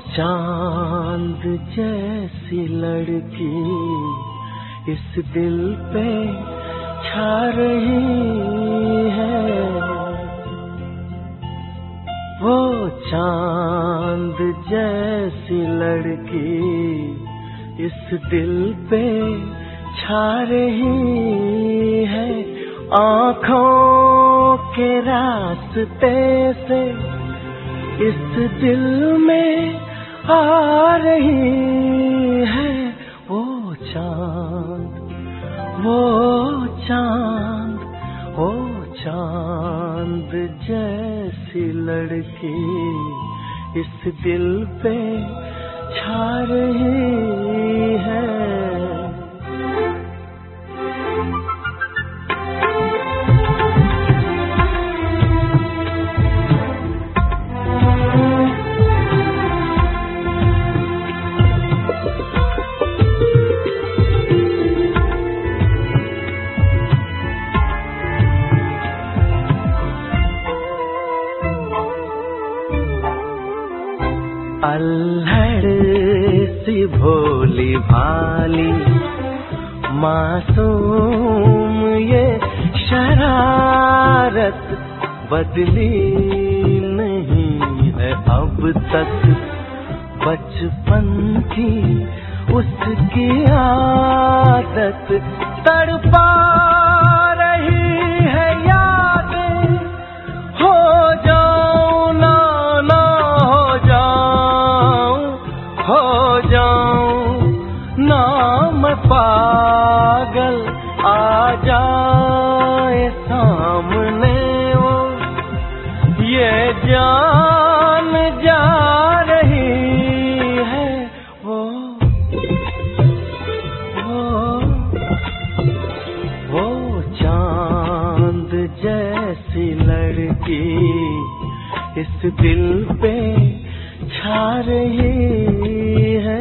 चांद जैसी लड़की इस दिल पे छा रही है। वो चांद जैसी लड़की इस दिल पे छा रही है। आँखों के रास्ते से इस दिल में आ रही है। वो चांद, वो चांद, वो चांद जैसी लड़की इस दिल पे छा रही है। अल्हड़ सी भोली भाली मासूम ये शरारत बदली नहीं है अब तक। बचपन की उसकी आदत तड़पा रही है याद। हो जाऊं ना ना हो जाऊं, हो जाऊं ना मैं पागल, आ जाए सामने वो ये जान जा रही है। वो चांद जैसी लड़की इस दिल पे छा रही है।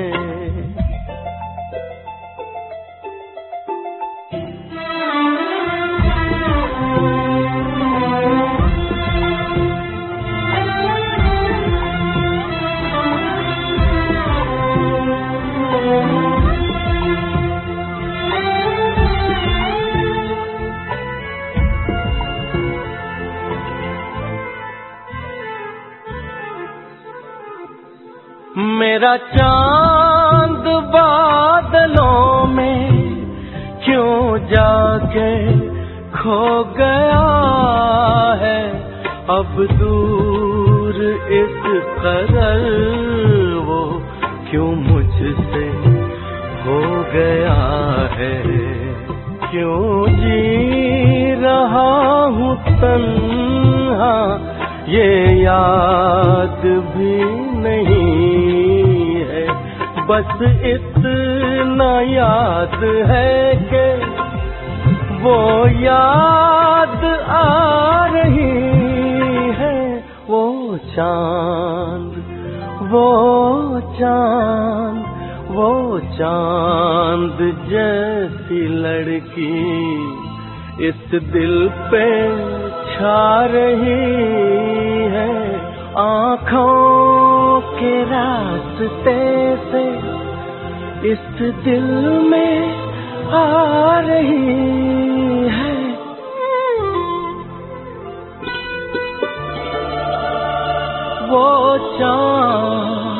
मेरा चांद बादलों में क्यों जाके खो गया है। अब दूर इस कदर वो क्यों मुझसे हो गया है। क्यों जी रहा हूँ तन्हा, ये याद भी नहीं है। बस इतना याद है कि वो याद आ रही है। वो चांद, वो चांद, वो चांद जैसी लड़की इस दिल पे छा रही है। आँखों के रास्ते से इस दिल में आ रही है। वो चांद,